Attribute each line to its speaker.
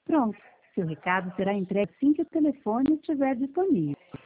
Speaker 1: Pronto, seu recado será entregue assim que o telefone estiver disponível.